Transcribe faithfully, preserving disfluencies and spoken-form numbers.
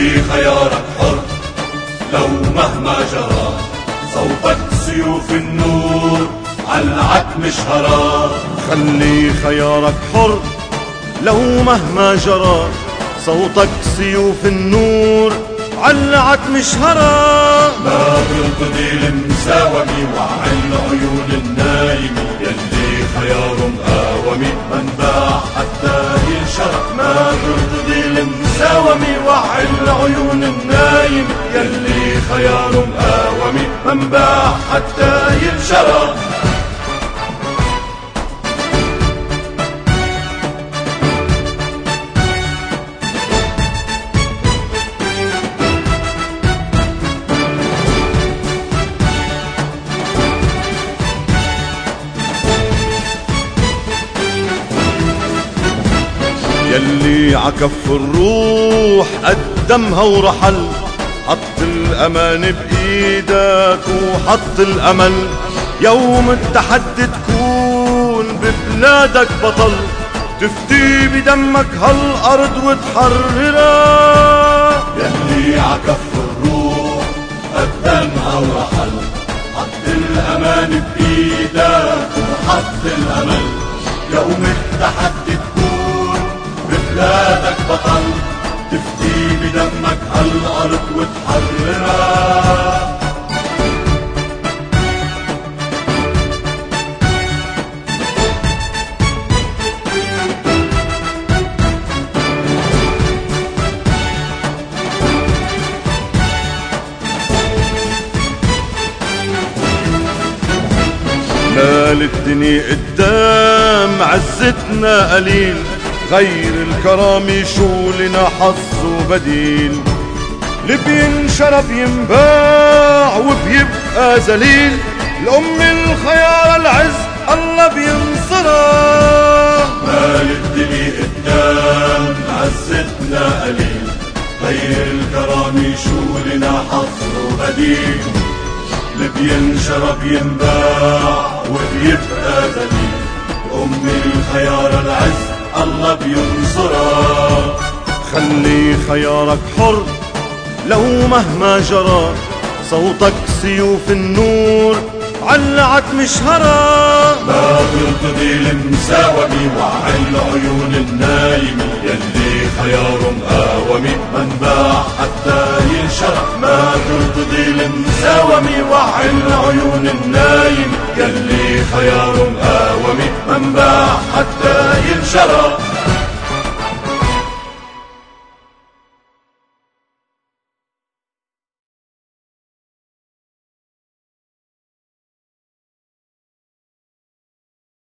يلي خيارك حر لو مهما جرى، صوتك سيوف النور عالعتم شهرا. خلي خيارك حر لو مهما جرى، صوتك سيوف النور علعت مشهرة. ما ترتضي المساومة وعي العيون النايمة، يلي خيار مقاومة منباع حتى ينشرى. ما ترتضي المساومة وعي العيون النايمة، يلي خيار مقاومة منباع حتى ينشرى. يلي عكف الروح قدمها ورحل، حط الأمان بإيدك وحط الأمل. يوم التحدي تكون ببلادك بطل، تفتي بدمك هالأرض وتحررها. يلي عكف الروح قدمها ورحل، حط الأمان بإيدك وحط الأمل. يوم التحدي بلادك بطل، تفتي بدمك هالأرض وتحررها. مال الدنيا قدام عزتنا قليل، غير الكرامة شو لنا حظ وبديل. اللي بينشرى بينباع وبيبقى ذليل، الأم الخيار العز الله بينصرها. مال الدنيا قدام عزتنا قليل، غير الكرامة شو لنا حظ وبديل. اللي بينشرى بينباع وبيبقى ذليل، الأم الخيار العز الله بينصرها. خلي خيارك حر لو مهما جرى، صوتك سيوف النور علعت مشهرة. ما ترتضي المساومة وعي العيون النايمة، يلي خيار مقاومة منباع حتى ينشرى. ما ترتضي المساومة وعي العيون النايمة، يلي خيار مقاومة منباع حتى ينشرى.